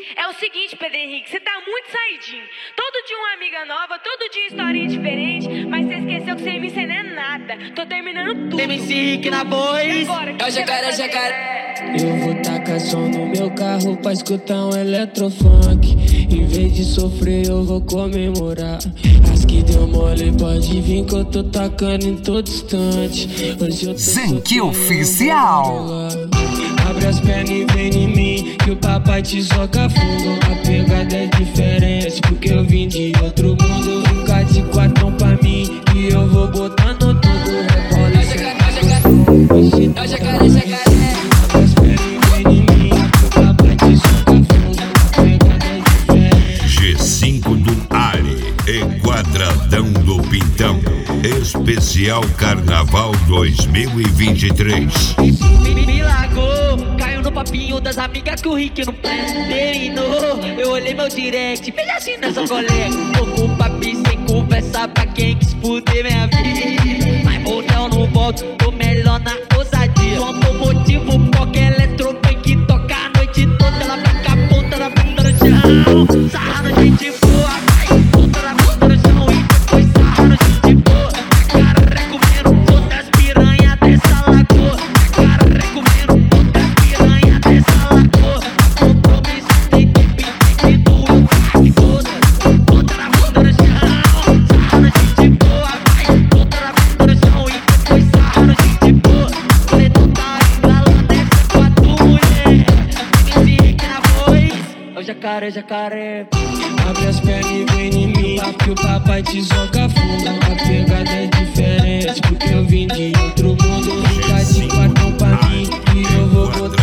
É o seguinte, Pedro Henrique, você tá muito saidinho. Todo dia uma amiga nova, todo dia historinha diferente, mas você esqueceu que sem mim você não é nada. Tô terminando tudo. MC Rick na voz. É o jacaré, jacaré. Eu vou tacar som no meu carro pra escutar um eletrofunk. Em vez de sofrer eu vou comemorar. As que deu mole pode vir que eu tô tacando em todo instante. Hoje eu tô Zenki Oficial. Abre as pernas e vem em mim, que o papai te soca fundo. A pegada é diferente, porque eu vim de outro mundo. Fica de quatro pra mim, que eu vou botando tudo. É o jacaré, jacaré. Abre as pernas e vem em mim, que o papai te soca fundo. A pegada é diferente. G5 do Ali e Quadradão do Pintão. Especial Carnaval 2023. Me largou, caiu no papinho das amigas que o Rick não terminou. Eu olhei meu direct, fez assim nessa colega. Tô com o papi sem conversa pra quem quis fuder minha vida. Mas motel não volto, tô melhor na ousadia. Sou automotivo, qualquer eletropunk toca a noite toda. Ela fica a ponta da bunda no chão, sarrando gente boa. Vai, ponta da bunda no chão e depois sarrando gente boa. Cara, comendo todas as piranhas dessa lagoa. Cara, comendo todas as piranhas dessa lagoa. Compromisso tem que pedir do pack toda. Ponta da bunda no chão, sarrando gente boa. Vai, ponta da bunda no chão e depois sarrando gente boa. Preto tá embalando essa com a tua mulher. MC Rick na voz. É o jacaré, jacaré. Abre as pernas e vem em mim, que o papai te soca fundo. A pegada é diferente, porque eu vim de outro mundo. Fica de quatro pra mim, que eu vou botar